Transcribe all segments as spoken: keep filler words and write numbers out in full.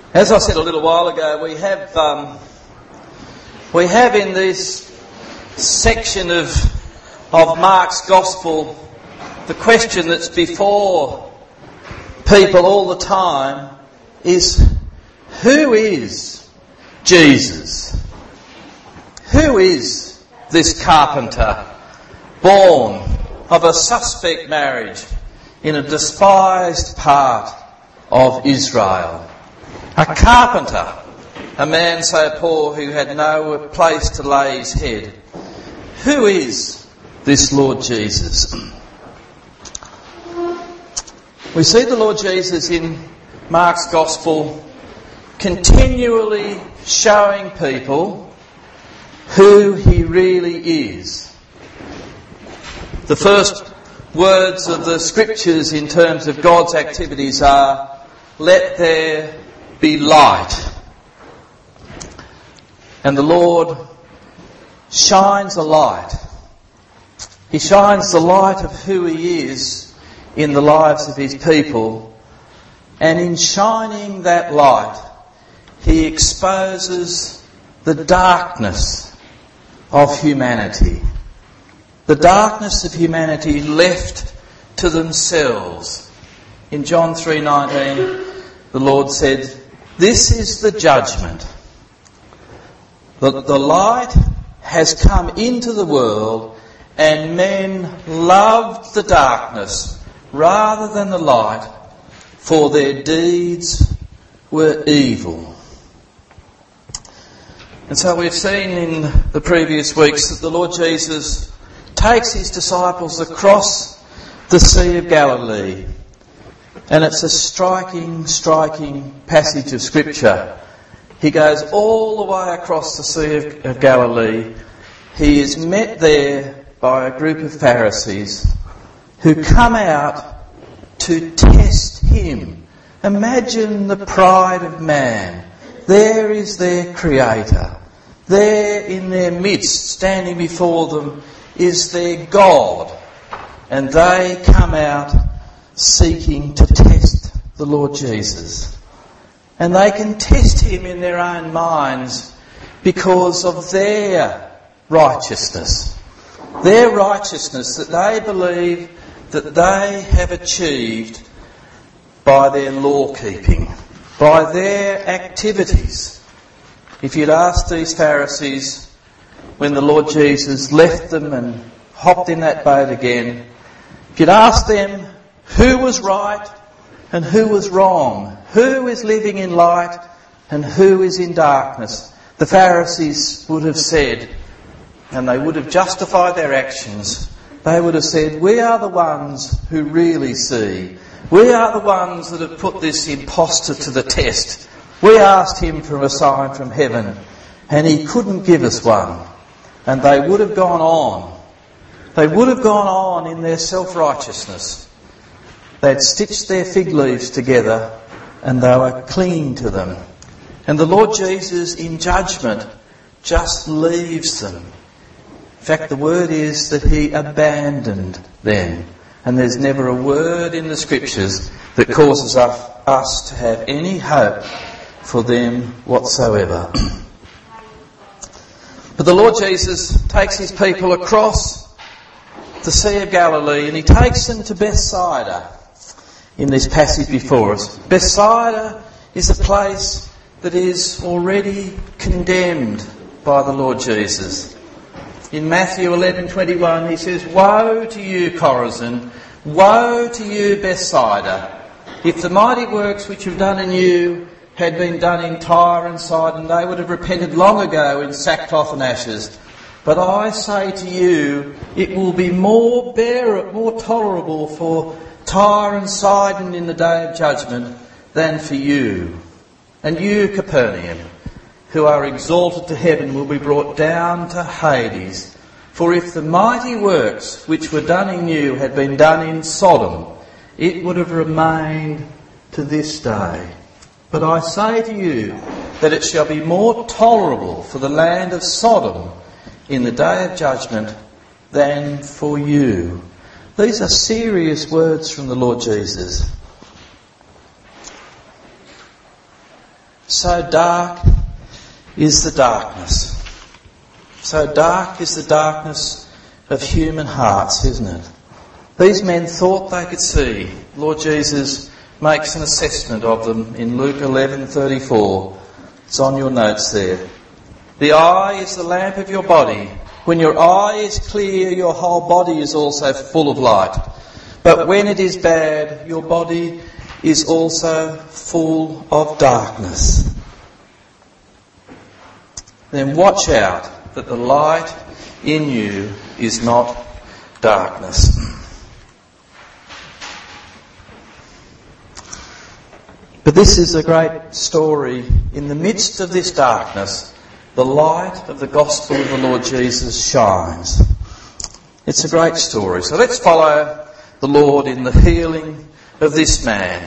As I said a little while ago, we have um, we have in this section of of Mark's Gospel the question that's before people all the time is, who is Jesus? Who is this carpenter born of a suspect marriage in a despised part of Israel? A carpenter, a man so poor who had no place to lay his head. Who is this Lord Jesus? We see the Lord Jesus in Mark's Gospel continually showing people who he really is. The first words of the Scriptures in terms of God's activities are, "Let there be light." And the Lord shines a light. He shines the light of who he is in the lives of his people. And in shining that light, he exposes the darkness of humanity. The darkness of humanity left to themselves. In John three nineteen, the Lord said, "This is the judgment. The, the light has come into the world, and men loved the darkness rather than the light, for their deeds were evil." And so we've seen in the previous weeks that the Lord Jesus takes his disciples across the Sea of Galilee. And it's a striking, striking passage of Scripture. He goes all the way across the Sea of, of Galilee. He is met there by a group of Pharisees who come out to test him. Imagine the pride of man. There is their Creator. There in their midst, standing before them, is their God. And they come out seeking to test the Lord Jesus. And they can test him in their own minds because of their righteousness. Their righteousness that they believe that they have achieved by their law keeping, by their activities. If you'd asked these Pharisees when the Lord Jesus left them and hopped in that boat again, if you'd asked them who was right and who was wrong, who is living in light and who is in darkness, the Pharisees would have said, and they would have justified their actions, they would have said, "We are the ones who really see. We are the ones that have put this impostor to the test. We asked him for a sign from heaven and he couldn't give us one." And they would have gone on. They would have gone on in their self-righteousness. They'd stitched their fig leaves together and they were clinging to them. And the Lord Jesus, in judgment, just leaves them. In fact, the word is that he abandoned them. And there's never a word in the Scriptures that causes us to have any hope for them whatsoever. But the Lord Jesus takes his people across the Sea of Galilee and he takes them to Bethsaida in this passage before us. Bethsaida is a place that is already condemned by the Lord Jesus. In Matthew eleven twenty-one he says, "Woe to you, Chorazin! Woe to you, Bethsaida! If the mighty works which you've done in you had been done in Tyre and Sidon, they would have repented long ago in sackcloth and ashes. But I say to you, it will be more bear, more tolerable for Tyre and Sidon in the day of judgment than for you. And you, Capernaum, who are exalted to heaven, will be brought down to Hades. For if the mighty works which were done in you had been done in Sodom, it would have remained to this day. But I say to you that it shall be more tolerable for the land of Sodom in the day of judgment than for you." These are serious words from the Lord Jesus. so dark is the darkness. So dark is the darkness of human hearts, isn't it? These men thought they could see. Lord Jesus makes an assessment of them in Luke eleven thirty-four. It's on your notes there. The eye is the lamp of your body. When your eye is clear, your whole body is also full of light. But when it is bad, your body is also full of darkness. Then watch out that the light in you is not darkness. But this is a great story. In the midst of this darkness, the light of the gospel of the Lord Jesus shines. It's a great story. So let's follow the Lord in the healing of this man.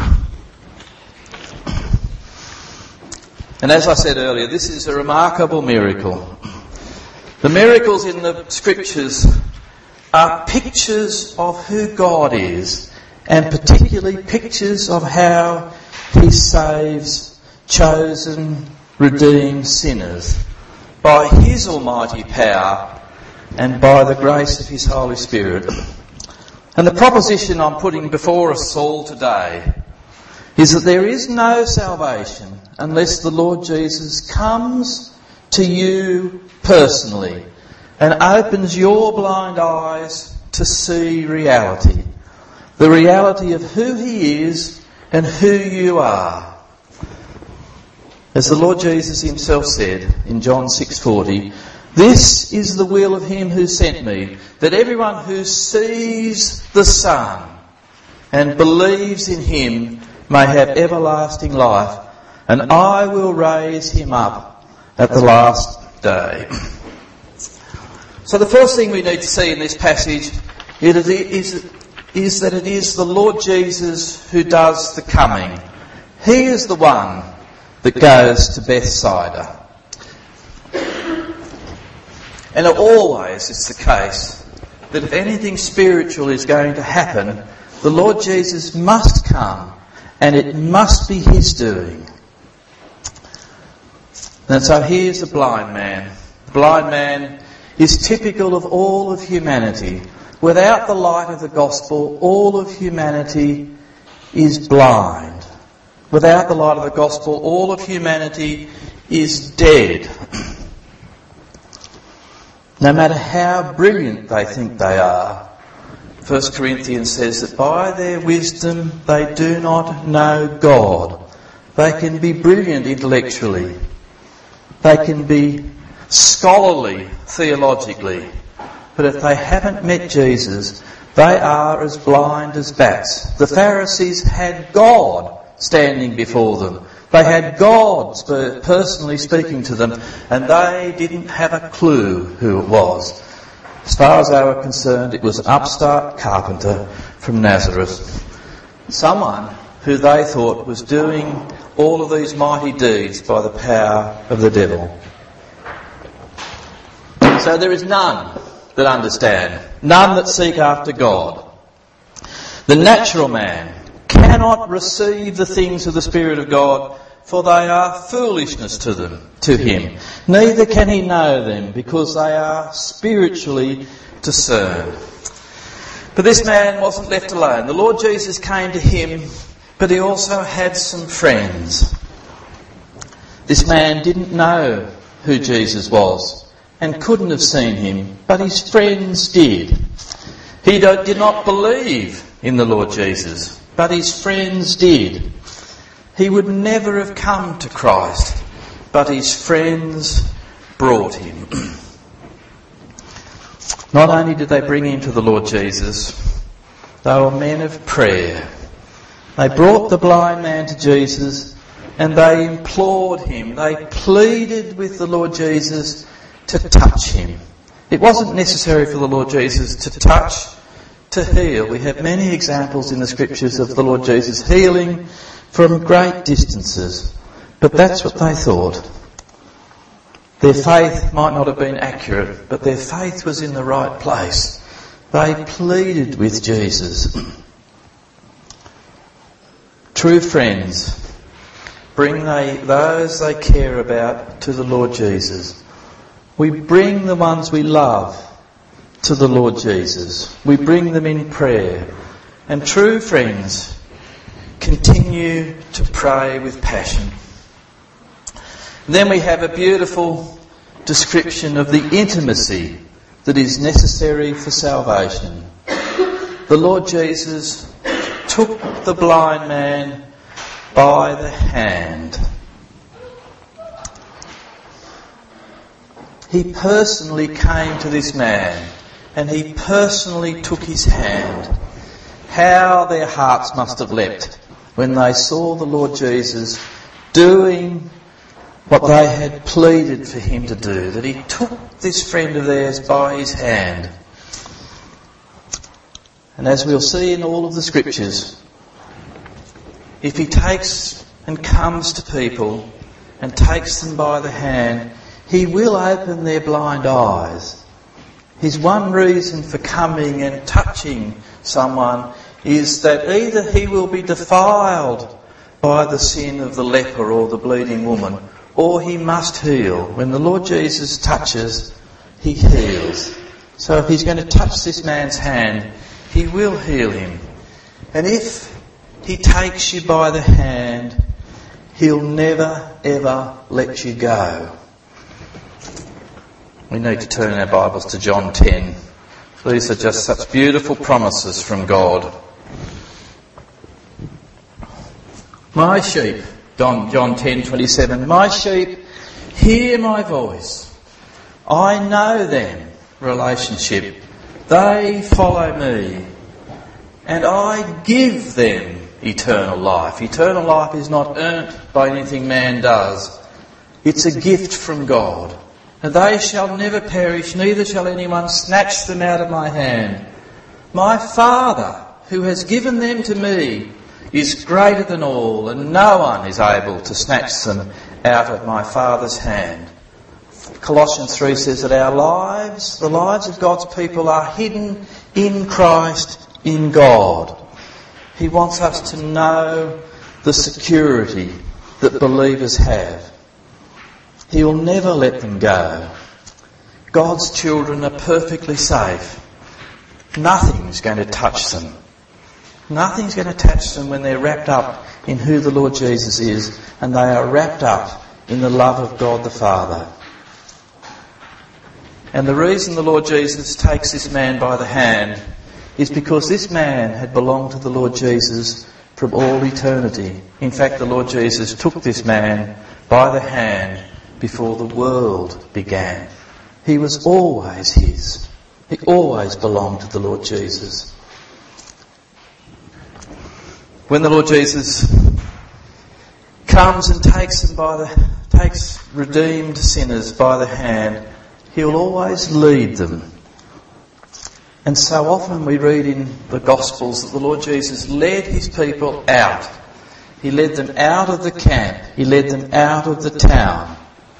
And as I said earlier, this is a remarkable miracle. The miracles in the scriptures are pictures of who God is, and particularly pictures of how He saves chosen, redeemed sinners by His almighty power and by the grace of His Holy Spirit. And the proposition I'm putting before us all today is that there is no salvation unless the Lord Jesus comes to you personally and opens your blind eyes to see reality. The reality of who He is and who you are. As the Lord Jesus Himself said in John six forty, "This is the will of Him who sent me, that everyone who sees the Son and believes in Him may have everlasting life, and I will raise him up at the last day." So the first thing we need to see in this passage is, is that it is the Lord Jesus who does the coming. He is the one that goes to Bethsaida. And it always is the case that if anything spiritual is going to happen, the Lord Jesus must come and it must be His doing. And so here's the blind man. The blind man is typical of all of humanity. Without the light of the gospel, all of humanity is blind. Without the light of the gospel, all of humanity is dead. No matter how brilliant they think they are, First Corinthians says that by their wisdom they do not know God. They can be brilliant intellectually. They can be scholarly theologically. But if they haven't met Jesus, they are as blind as bats. The Pharisees had God standing before them. They had God personally speaking to them, and they didn't have a clue who it was. As far as they were concerned, it was an upstart carpenter from Nazareth. Someone who they thought was doing all of these mighty deeds by the power of the devil. So there is none that understand, none that seek after God. The natural man cannot receive the things of the Spirit of God, for they are foolishness to them, to him. Neither can he know them, because they are spiritually discerned. But this man wasn't left alone. The Lord Jesus came to him, but he also had some friends. This man didn't know who Jesus was and couldn't have seen him, but his friends did. He did not believe in the Lord Jesus, but his friends did. He would never have come to Christ, but his friends brought him. Not only did they bring him to the Lord Jesus, they were men of prayer. They brought the blind man to Jesus and they implored him. They pleaded with the Lord Jesus to touch him. It wasn't necessary for the Lord Jesus to touch to heal. We have many examples in the scriptures of the Lord Jesus healing from great distances. But that's what they thought. Their faith might not have been accurate, but their faith was in the right place. They pleaded with Jesus. True friends bring they, those they care about to the Lord Jesus. We bring the ones we love to the Lord Jesus. We bring them in prayer. And true friends continue to pray with passion. And then we have a beautiful description of the intimacy that is necessary for salvation. The Lord Jesus took the blind man by the hand. He personally came to this man and he personally took his hand. How their hearts must have leapt when they saw the Lord Jesus doing what they had pleaded for him to do, that he took this friend of theirs by his hand. And as we'll see in all of the scriptures, if he takes and comes to people and takes them by the hand, he will open their blind eyes. His one reason for coming and touching someone is that either he will be defiled by the sin of the leper or the bleeding woman, or he must heal. When the Lord Jesus touches, he heals. So if he's going to touch this man's hand, he will heal him. And if he takes you by the hand, he'll never ever let you go. We need to turn our Bibles to John ten. These are just such beautiful promises from God. My sheep, John ten twenty-seven, my sheep hear my voice. I know them, relationship. They follow me. And I give them eternal life. Eternal life is not earned by anything man does. It's a gift from God. And they shall never perish, neither shall anyone snatch them out of my hand. My Father, who has given them to me, is greater than all, and no one is able to snatch them out of my Father's hand. Colossians three says that our lives, the lives of God's people, are hidden in Christ, in God. He wants us to know the security that believers have. He will never let them go. God's children are perfectly safe. Nothing's going to touch them. Nothing's going to touch them when they're wrapped up in who the Lord Jesus is, and they are wrapped up in the love of God the Father. And the reason the Lord Jesus takes this man by the hand is because this man had belonged to the Lord Jesus from all eternity. In fact, the Lord Jesus took this man by the hand before the world began. He was always his. He always belonged to the Lord Jesus. When the Lord Jesus comes and takes them by the, takes redeemed sinners by the hand, he'll always lead them. And so often we read in the Gospels that the Lord Jesus led his people out. He led them out of the camp. He led them out of the town.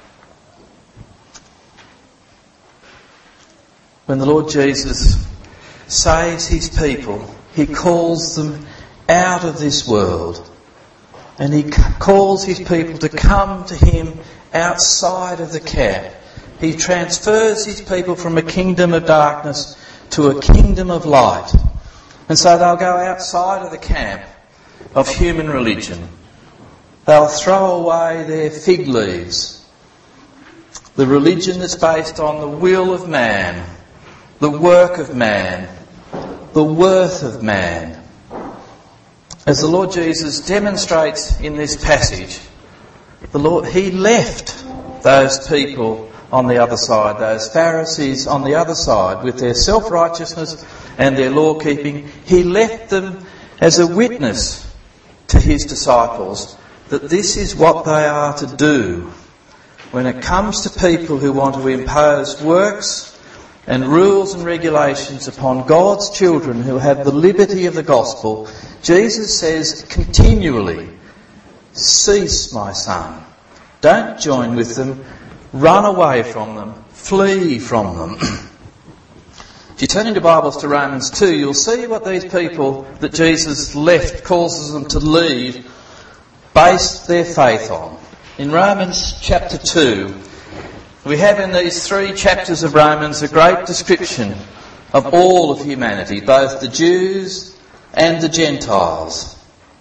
When the Lord Jesus saves his people, he calls them out of this world. And he calls his people to come to him outside of the camp. He transfers his people from a kingdom of darkness to a kingdom of light. And so they'll go outside of the camp of human religion. They'll throw away their fig leaves. The religion that's based on the will of man, the work of man, the worth of man. As the Lord Jesus demonstrates in this passage, the Lord, he left those people on the other side, those Pharisees on the other side, with their self-righteousness and their law-keeping. He left them as a witness to his disciples that this is what they are to do when it comes to people who want to impose works and rules and regulations upon God's children who have the liberty of the gospel. Jesus says continually, cease, my son. Don't join with them. Run away from them. Flee from them. If you turn into Bibles to Romans two, you'll see what these people that Jesus left, causes them to leave, based their faith on. In Romans chapter two, we have in these three chapters of Romans a great description of all of humanity, both the Jews and the Gentiles.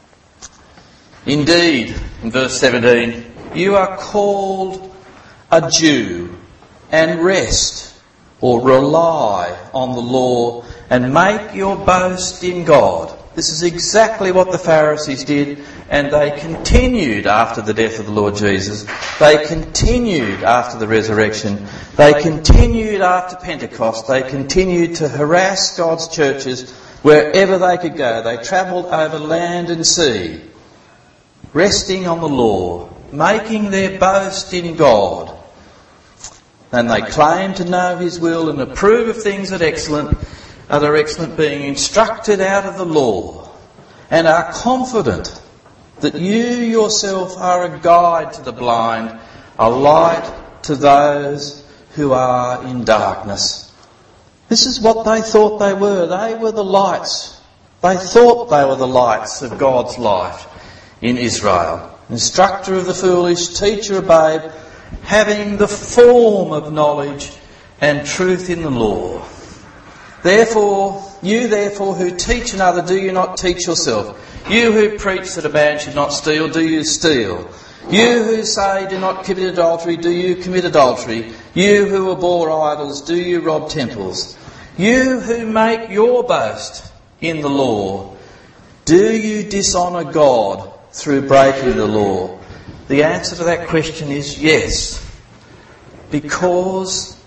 Indeed, in verse seventeen, you are called a Jew and rest or rely on the law and make your boast in God. This is exactly what the Pharisees did, and they continued after the death of the Lord Jesus. They continued after the resurrection. They continued after Pentecost. They continued to harass God's churches wherever they could go. They travelled over land and sea, resting on the law, making their boast in God. And they claim to know His will and approve of things that excellent, that are excellent, being instructed out of the law, and are confident that you yourself are a guide to the blind, a light to those who are in darkness. This is what they thought they were. They were the lights. They thought they were the lights of God's light in Israel. Instructor of the foolish, teacher of babe, having the form of knowledge and truth in the law. Therefore, you therefore who teach another, do you not teach yourself? You who preach that a man should not steal, do you steal? You who say do not commit adultery, do you commit adultery? You who abhor idols, do you rob temples? You who make your boast in the law, do you dishonour God through breaking the law? The answer to that question is yes, because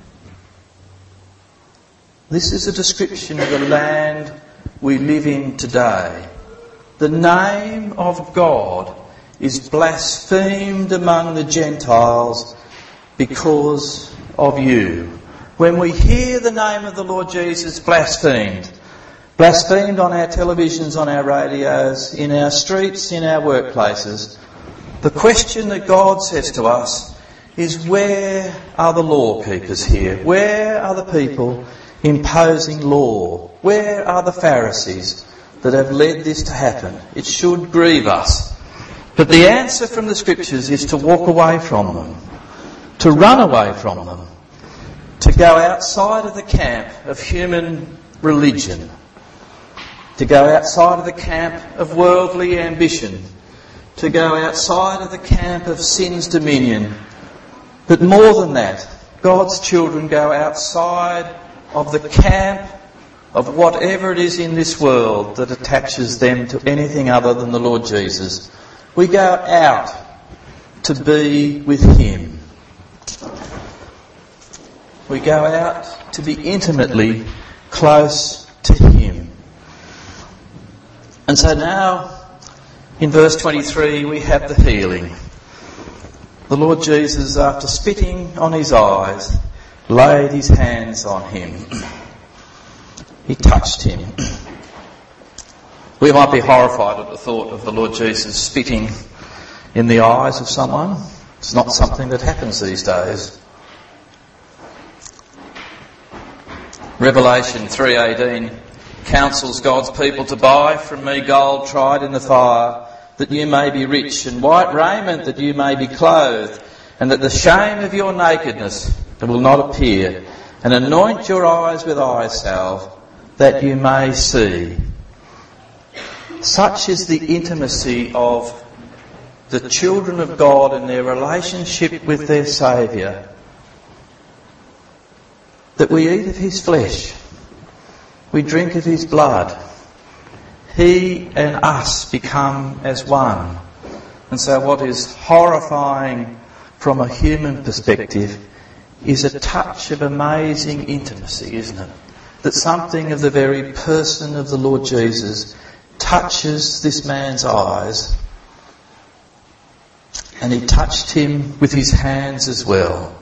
this is a description of the land we live in today. The name of God is blasphemed among the Gentiles because of you. When we hear the name of the Lord Jesus blasphemed, blasphemed on our televisions, on our radios, in our streets, in our workplaces, the question that God says to us is, where are the law keepers here? Where are the people imposing law? Where are the Pharisees that have led this to happen? It should grieve us. But the answer from the Scriptures is to walk away from them, to run away from them, to go outside of the camp of human religion, to go outside of the camp of worldly ambition, to go outside of the camp of sin's dominion. But more than that, God's children go outside of the camp of whatever it is in this world that attaches them to anything other than the Lord Jesus. We go out to be with Him. We go out to be intimately close to Him. And so now, in verse twenty-three, we have the healing. The Lord Jesus, after spitting on his eyes, laid his hands on him. He touched him. We might be horrified at the thought of the Lord Jesus spitting in the eyes of someone. It's not something that happens these days. Revelation three eighteen counsels God's people to buy from me gold tried in the fire, that you may be rich, and white raiment that you may be clothed, and that the shame of your nakedness will not appear, and anoint your eyes with eye salve, that you may see. Such is the intimacy of the children of God and their relationship with their Saviour, that we eat of His flesh, we drink of His blood. He and us become as one. And so what is horrifying from a human perspective is a touch of amazing intimacy, isn't it? That something of the very person of the Lord Jesus touches this man's eyes, and He touched him with His hands as well.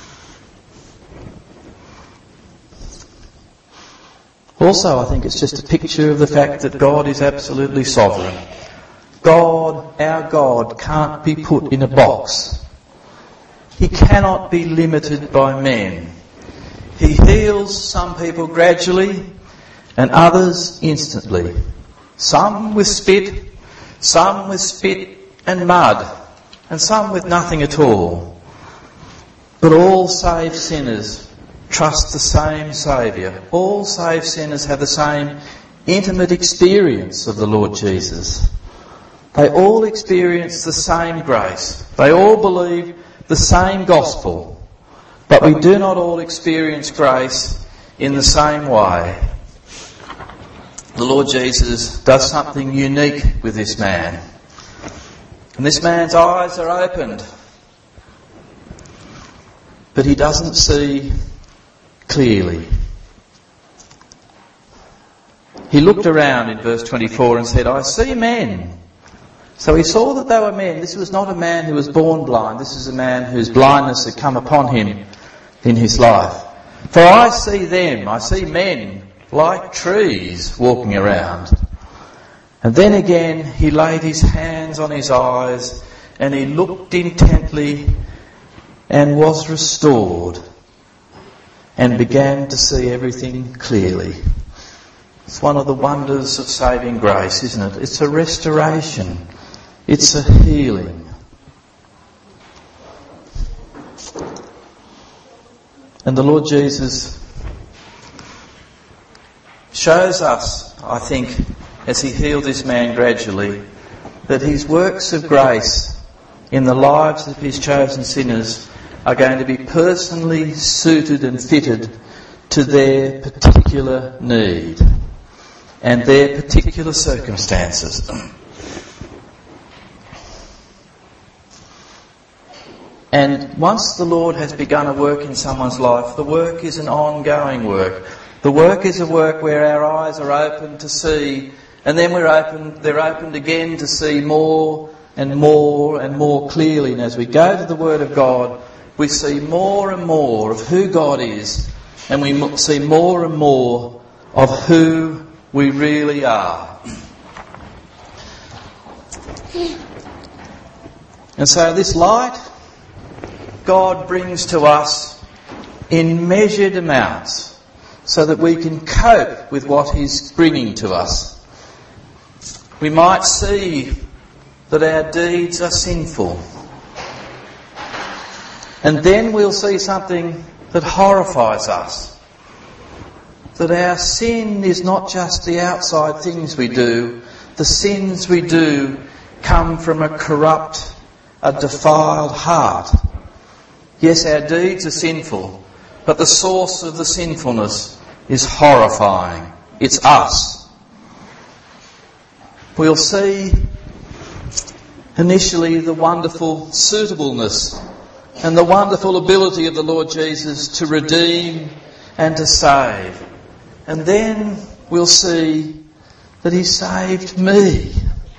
Also, I think it's just a picture of the fact that God is absolutely sovereign. God, our God, can't be put in a box. He cannot be limited by men. He heals some people gradually and others instantly. Some with spit, some with spit and mud, and some with nothing at all. But all saved sinners trust the same Saviour. All saved sinners have the same intimate experience of the Lord Jesus. They all experience the same grace. They all believe the same gospel. But we do not all experience grace in the same way. The Lord Jesus does something unique with this man. And this man's eyes are opened. But he doesn't see clearly. He looked around in verse twenty-four and said, I see men. So he saw that they were men. This was not a man who was born blind. This is a man whose blindness had come upon him in his life. For I see them, I see men like trees walking around. And then again he laid his hands on his eyes and he looked intently and was restored and began to see everything clearly. It's one of the wonders of saving grace, isn't it? It's a restoration. It's a healing. And the Lord Jesus shows us, I think, as he healed this man gradually, that his works of grace in the lives of his chosen sinners are going to be personally suited and fitted to their particular need and their particular circumstances. And once the Lord has begun a work in someone's life, the work is an ongoing work. The work is a work where our eyes are open to see, and then we're open, they're opened again to see more and more and more clearly. And as we go to the Word of God, we see more and more of who God is, and we see more and more of who we really are. And so this light God brings to us in measured amounts so that we can cope with what He's bringing to us. We might see that our deeds are sinful. And then we'll see something that horrifies us. That our sin is not just the outside things we do. The sins we do come from a corrupt, a defiled heart. Yes, our deeds are sinful, but the source of the sinfulness is horrifying. It's us. We'll see initially the wonderful suitableness and the wonderful ability of the Lord Jesus to redeem and to save. And then we'll see that He saved me.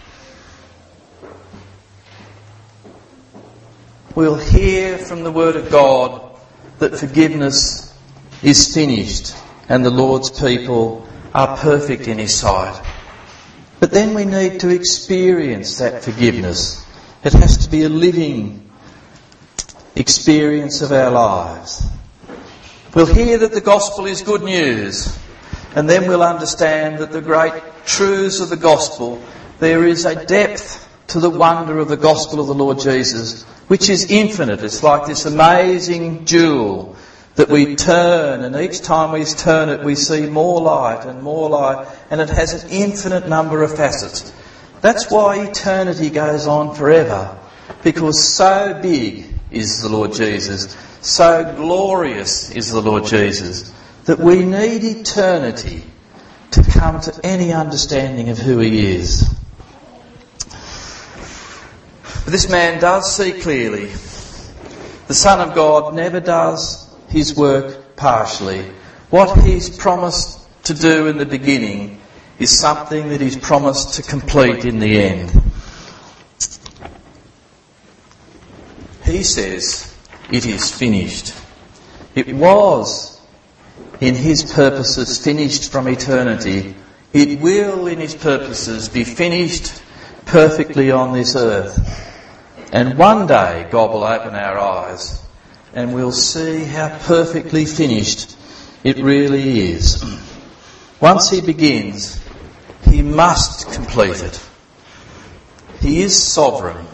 We'll hear from the Word of God that forgiveness is finished and the Lord's people are perfect in His sight. But then we need to experience that forgiveness. It has to be a living experience of our lives. We'll hear that the gospel is good news, and then we'll understand that the great truths of the gospel, there is a depth to the wonder of the gospel of the Lord Jesus, which is infinite. It's like this amazing jewel that we turn, and each time we turn it we see more light and more light, and it has an infinite number of facets. That's why eternity goes on forever, because so big is the Lord Jesus, so glorious is the Lord Jesus, that we need eternity to come to any understanding of who He is. But this man does see clearly. The Son of God never does His work partially. What He's promised to do in the beginning is something that He's promised to complete in the end. He says, it is finished. It was in His purposes finished from eternity. It will in His purposes be finished perfectly on this earth. And one day God will open our eyes and we'll see how perfectly finished it really is. Once He begins, He must complete it. He is sovereign.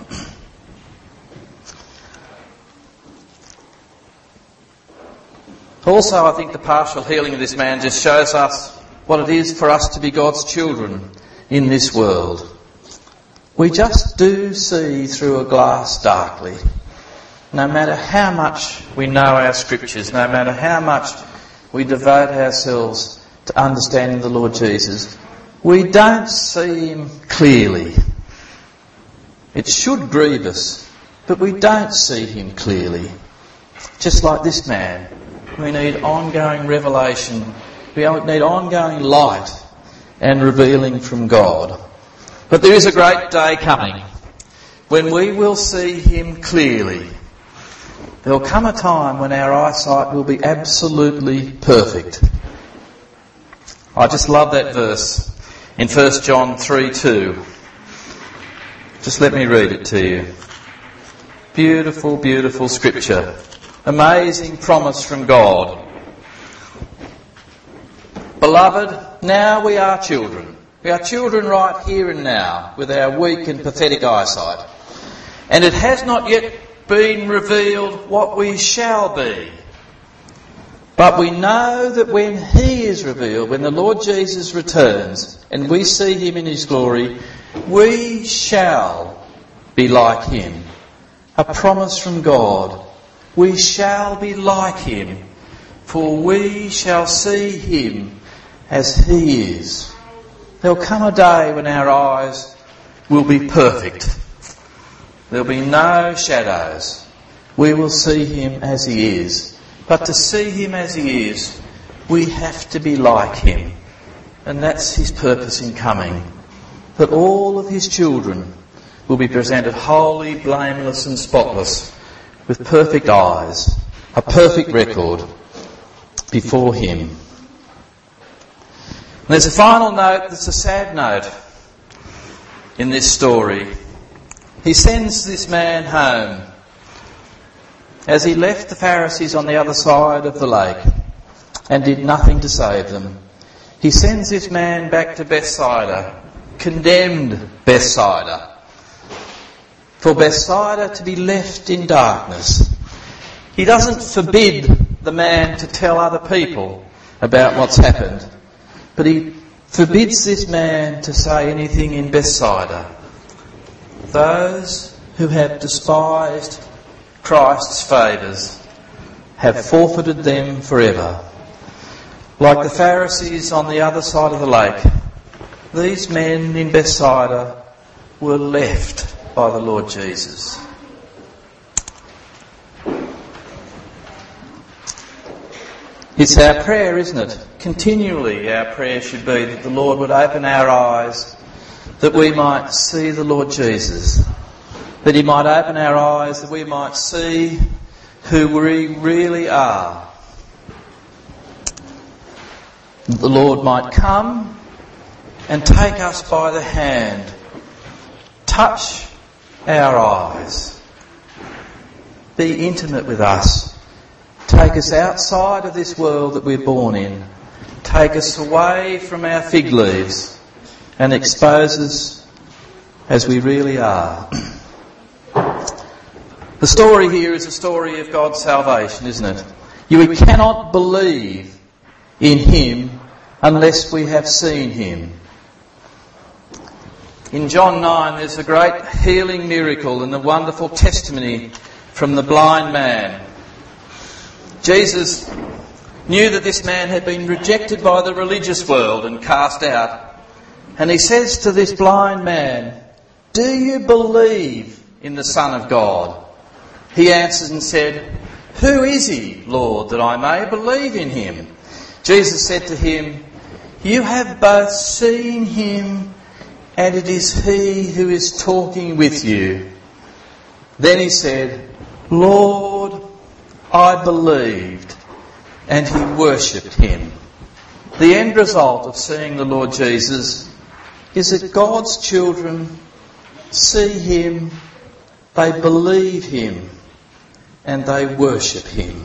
Also, I think the partial healing of this man just shows us what it is for us to be God's children in this world. We just do see through a glass darkly. No matter how much we know our scriptures, no matter how much we devote ourselves to understanding the Lord Jesus, we don't see him clearly. It should grieve us, but we don't see him clearly. Just like this man, we need ongoing revelation. We need ongoing light and revealing from God. But there is a great day coming when we will see him clearly. There will come a time when our eyesight will be absolutely perfect. I just love that verse in First John three two. Just let me read it to you. Beautiful, beautiful scripture. Amazing promise from God. Beloved, now we are children. We are children right here and now with our weak and pathetic eyesight. And it has not yet been revealed what we shall be. But we know that when he is revealed, when the Lord Jesus returns and we see him in his glory, we shall be like him. A promise from God. We shall be like him, for we shall see him as he is. There'll come a day when our eyes will be perfect. There'll be no shadows. We will see him as he is. But to see him as he is, we have to be like him. And that's his purpose in coming. That all of his children will be presented holy, blameless and spotless, with perfect eyes, a perfect record before him. And there's a final note that's a sad note in this story. He sends this man home as he left the Pharisees on the other side of the lake and did nothing to save them. He sends this man back to Bethsaida, condemned Bethsaida, for Bethsaida to be left in darkness. He doesn't forbid the man to tell other people about what's happened, but he forbids this man to say anything in Bethsaida. Those who have despised Christ's favours have forfeited them forever. Like the Pharisees on the other side of the lake, these men in Bethsaida were left by the Lord Jesus. It's our prayer, isn't it? Continually our prayer should be that the Lord would open our eyes, that we might see the Lord Jesus, that he might open our eyes, that we might see who we really are. That the Lord might come and take us by the hand, touch our eyes, be intimate with us, take us outside of this world that we're born in, take us away from our fig leaves and expose us as we really are. The story here is a story of God's salvation, isn't it? You cannot believe in him unless we have seen him. In John nine, there's a great healing miracle and a wonderful testimony from the blind man. Jesus knew that this man had been rejected by the religious world and cast out. And he says to this blind man, "Do you believe in the Son of God?" He answered and said, "Who is he, Lord, that I may believe in him?" Jesus said to him, "You have both seen him, and it is he who is talking with you." Then he said, "Lord, I believed," and he worshipped him. The end result of seeing the Lord Jesus is that God's children see him, they believe him, and they worship him.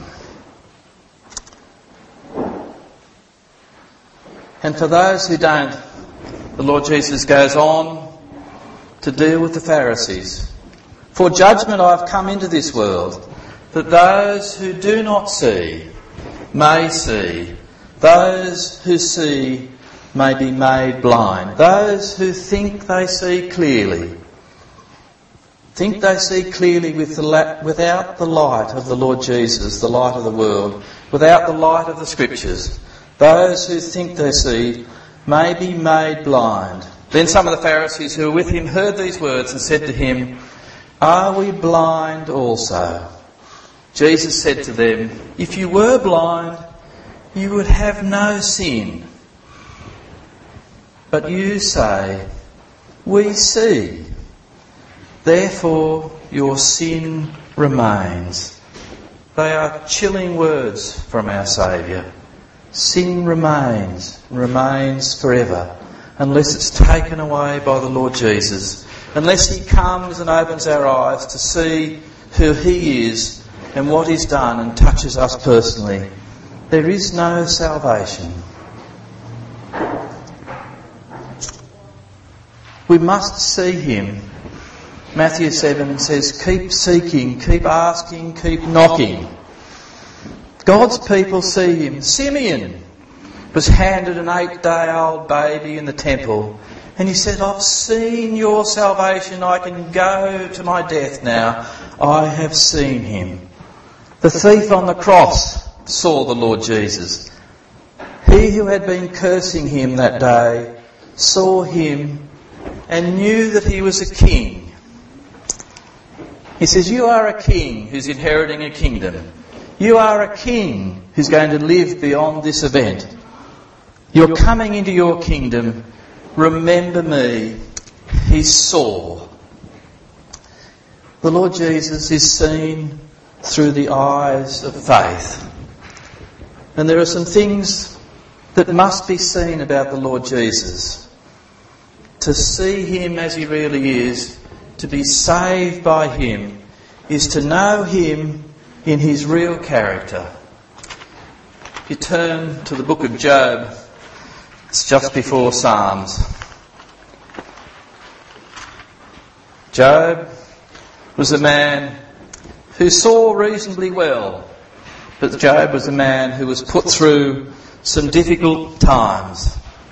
And for those who don't, the Lord Jesus goes on to deal with the Pharisees. For judgment I have come into this world, that those who do not see may see, those who see may be made blind, those who think they see clearly, think they see clearly with the la- without the light of the Lord Jesus, the light of the world, without the light of the Scriptures. Those who think they see may be made blind. Then some of the Pharisees who were with him heard these words and said to him, "Are we blind also?" Jesus said to them, "If you were blind, you would have no sin. But you say, 'We see.' Therefore your sin remains." They are chilling words from our Saviour. Sin remains, remains forever, unless it's taken away by the Lord Jesus, unless he comes and opens our eyes to see who he is and what he's done and touches us personally. There is no salvation. We must see him. Matthew seven says, keep seeking, keep asking, keep knocking. God's people see him. Simeon was handed an eight-day-old baby in the temple, and he said, "I've seen your salvation. I can go to my death now. I have seen him." The thief on the cross saw the Lord Jesus. He who had been cursing him that day saw him and knew that he was a king. He says, "You are a king who's inheriting a kingdom. You are a king who's going to live beyond this event. You're coming into your kingdom. Remember me." He saw. The Lord Jesus is seen through the eyes of faith. And there are some things that must be seen about the Lord Jesus. To see him as he really is, to be saved by him, is to know him in his real character. If you turn to the book of Job, it's just before Psalms. Job was a man who saw reasonably well, but Job was a man who was put through some difficult times.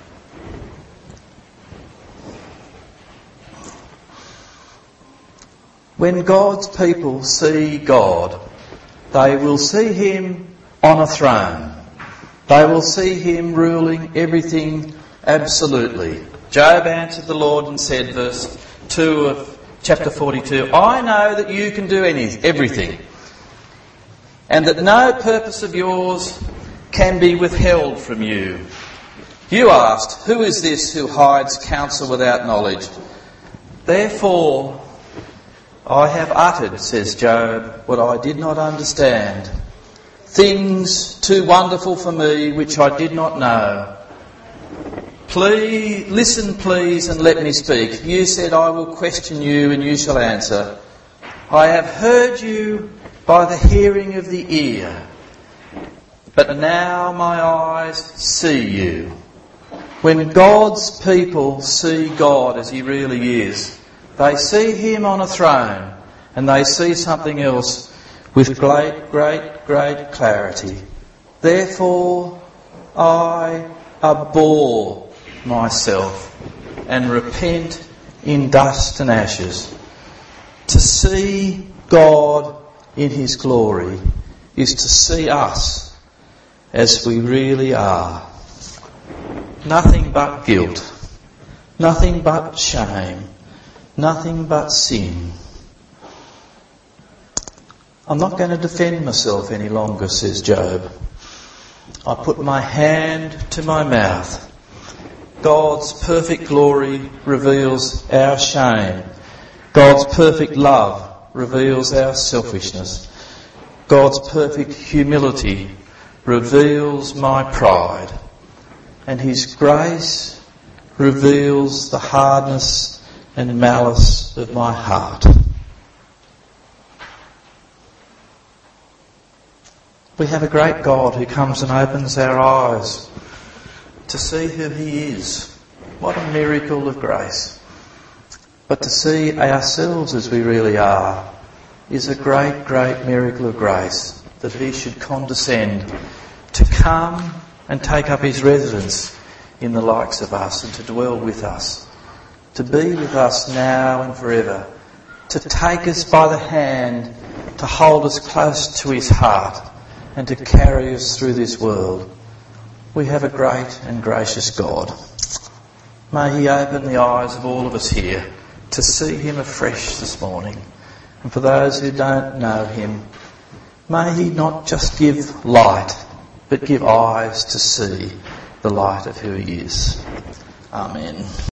When God's people see God, they will see him on a throne. They will see him ruling everything absolutely. Job answered the Lord and said, verse two of chapter forty-two, "I know that you can do any, everything, and that no purpose of yours can be withheld from you. You asked, 'Who is this who hides counsel without knowledge?' Therefore I have uttered," says Job, "what I did not understand, things too wonderful for me which I did not know. Please, listen please and let me speak. You said, 'I will question you and you shall answer.' I have heard you by the hearing of the ear, but now my eyes see you." When God's people see God as he really is, they see him on a throne, and they see something else with great, great, great clarity. Therefore, I abhor myself and repent in dust and ashes. To see God in his glory is to see us as we really are. Nothing but guilt, nothing but shame, nothing but sin. "I'm not going to defend myself any longer," says Job. "I put my hand to my mouth." God's perfect glory reveals our shame. God's perfect love reveals our selfishness. God's perfect humility reveals my pride. And his grace reveals the hardness and malice of my heart. We have a great God who comes and opens our eyes to see who he is. What a miracle of grace. but to see ourselves as we really are is a great, great miracle of grace, that he should condescend to come and take up his residence in the likes of us and to dwell with us, to be with us now and forever, to take us by the hand, to hold us close to his heart and to carry us through this world. We have a great and gracious God. May he open the eyes of all of us here to see him afresh this morning. And for those who don't know him, may he not just give light, but give eyes to see the light of who he is. Amen.